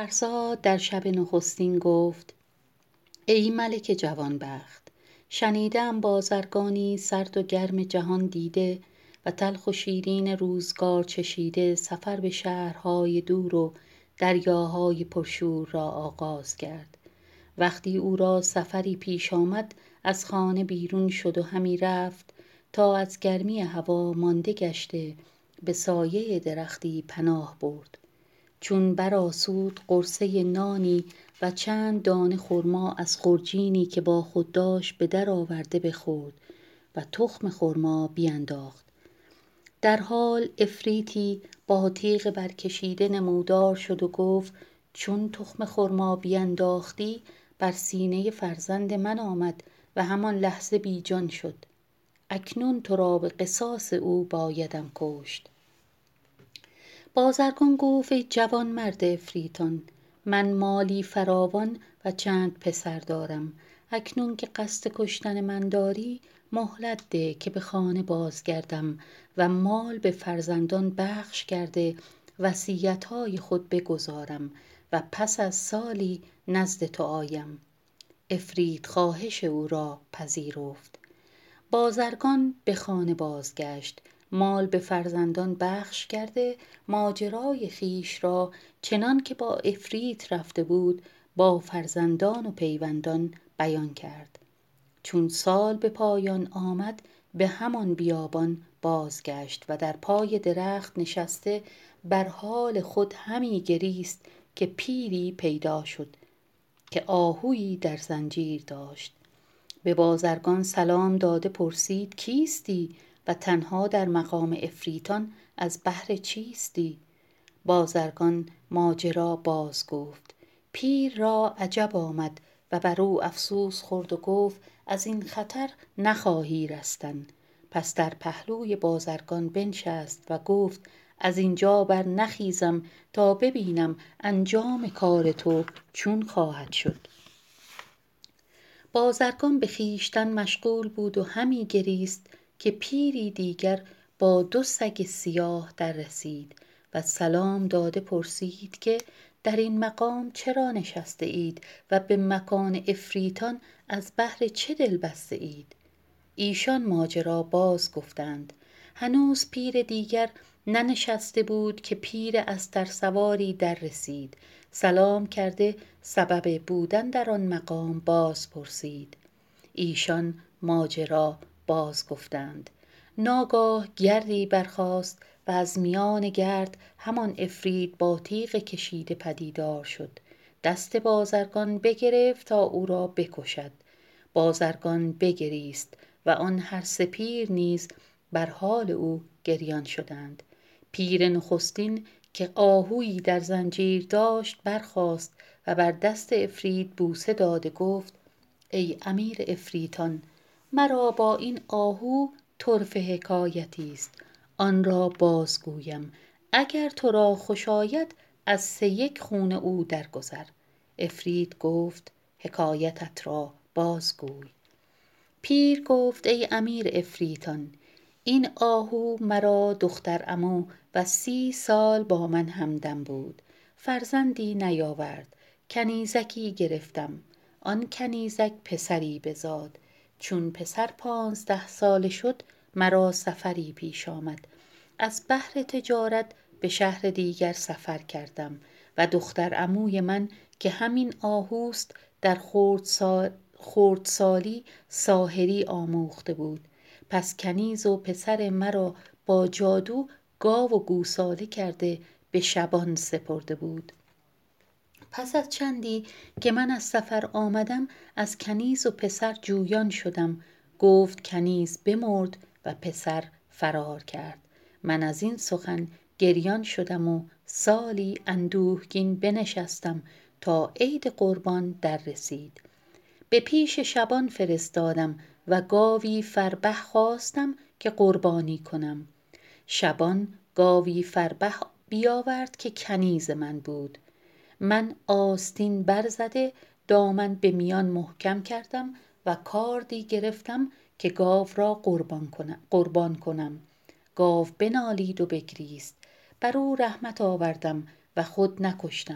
شهرزاد در شب نخستین گفت: ای ملک جوانبخت، شنیده‌ام بازرگانی سرد و گرم جهان دیده و تلخ و شیرین روزگار چشیده سفر به شهرهای دور و دریاهای پرشور را آغاز کرد. وقتی او را سفری پیش آمد، از خانه بیرون شد و همی رفت تا از گرمی هوا مانده گشته به سایه درختی پناه برد. چون برآسود قرصه نانی و چند دانه خرما از خرجینی که با خود داشت به در آورده بخورد و تخم خرما بینداخت. در حال عفریتی با تیغ برکشیده نمودار شد و گفت: چون تخم خرما بینداختی، بر سینه فرزند من آمد و همان لحظه بی جان شد. اکنون تو را به قصاص او بایدم کشت. بازرگان گفت: ای جوان مرد عفریتان، من مالی فراوان و چند پسر دارم. اکنون که قصد کشتن من داری، مهلت ده که به خانه بازگردم و مال به فرزندان بخش کرده وصیت‌های خود بگزارم و پس از سالی نزد تو آیم. عفریت خواهش او را پذیرفت. بازرگان به خانه بازگشت، مال به فرزندان بخش کرده ماجرای خویش را چنان که با عفریت رفته بود با فرزندان و پیوندان بیان کرد. چون سال به پایان آمد، به همان بیابان بازگشت و در پای درخت نشسته بر حال خود همی گریست که پیری پیدا شد که آهویی در زنجیر داشت. به بازرگان سلام داده پرسید: کیستی و تنها در مقام عفریتان از بهر چیستی؟ بازرگان ماجرا باز گفت. پیر را عجب آمد و بر او افسوس خورد و گفت: از این خطر نخواهی رستن. پس در پهلوی بازرگان بنشست و گفت: از اینجا بر نخیزم تا ببینم انجام کار تو چون خواهد شد. بازرگان به خویشتن مشغول بود و همی گریست که پیری دیگر با 2 سگ سیاه در رسید و سلام داده پرسید که در این مقام چرا نشسته اید و به مکان عفریتان از بهر چه دل بسته اید؟ ایشان ماجرا باز گفتند. هنوز پیر دیگر ننشسته بود که پیر استرسواری در رسید. سلام کرده سبب بودن در آن مقام باز پرسید. ایشان ماجرا باز گفتند. ناگاه گردی برخاست و از میان گرد همان عفریت با تیغ کشیده پدیدار شد. دست بازرگان بگرفت تا او را بکشد. بازرگان بگریست و آن هر 3 پیر نیز بر حال او گریان شدند. پیر نخستین که آهویی در زنجیر داشت برخاست و بر دست عفریت بوسه داده گفت: ای امیر عفریتان، مرا با این آهو طرفه حکایتی است، آن را بازگویم. اگر تو را خوش آید از 3 خون او درگذر. عفریت گفت: حکایتت را بازگوی. پیر گفت: ای امیر عفریتان، این آهو مرا دختر عمو و 30 سال با من همدم بود. فرزندی نیاورد، کنیزکی گرفتم. آن کنیزک پسری بزاد. چون پسر 15 ساله شد، مرا سفری پیش آمد. از بهر تجارت به شهر دیگر سفر کردم و دختر عموی من که همین آهوست در خردسالی ساحری آموخته بود. پس کنیز و پسر مرا با جادو گاو و گوساله کرده به شبان سپرده بود. پس از چندی که من از سفر آمدم، از کنیز و پسر جویان شدم. گفت کنیز بمرد و پسر فرار کرد. من از این سخن گریان شدم و سالی اندوهگین بنشستم تا عید قربان در رسید. به پیش شبان فرستادم و گاوی فربه خواستم که قربانی کنم. شبان گاوی فربه بیاورد که کنیز من بود. من آستین برزده دامن به میان محکم کردم و کاردی گرفتم که گاو را قربان کنم. گاو بنالید و بگریست. بر او رحمت آوردم و خود نکشتم.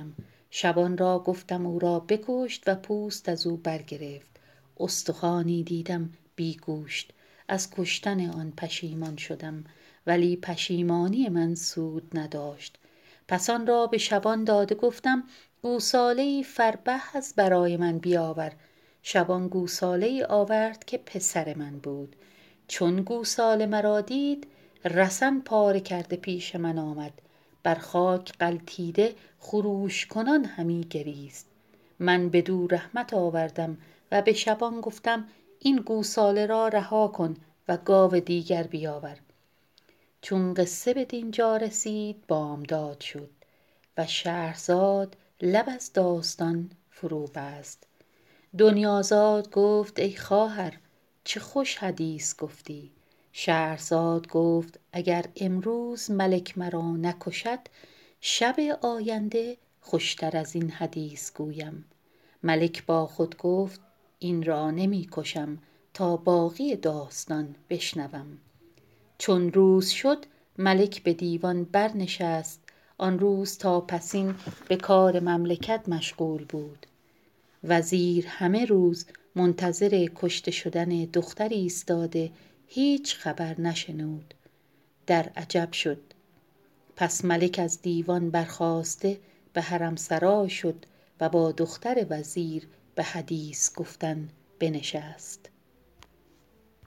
شبان را گفتم او را بکشت و پوست از او برگرفت. استخوانی دیدم بی گوشت، از کشتن آن پشیمان شدم، ولی پشیمانی من سود نداشت. پس آن را به شبان داده گفتم گوساله‌ای فربه از برای من بیاور. شبان گوساله‌ای آورد که پسر من بود. چون گوساله مرا دید رسن پاره کرده پیش من آمد، بر خاک غلتیده خروش کنان همی گریست. من بدو رحمت آوردم و به شبان گفتم این گوساله را رها کن و گاو دیگر بیاور. چون قصه به دینجا رسید بامداد شد و شهرزاد لب از داستان فرو بست. دنیازاد گفت ای خواهر چه خوش حدیث گفتی. شهرزاد گفت اگر امروز ملک مرا نکشد، شب آینده خوشتر از این حدیث گویم. ملک با خود گفت این را نمی کشم تا باقی داستان بشنوم. چون روز شد ملک به دیوان برنشست. آن روز تا پسین به کار مملکت مشغول بود. وزیر همه روز منتظر کشته شدن دختر ایستاده هیچ خبر نشنود. در عجب شد. پس ملک از دیوان برخاسته به حرمسرای شد و با دختر وزیر به حدیث گفتن بنشست.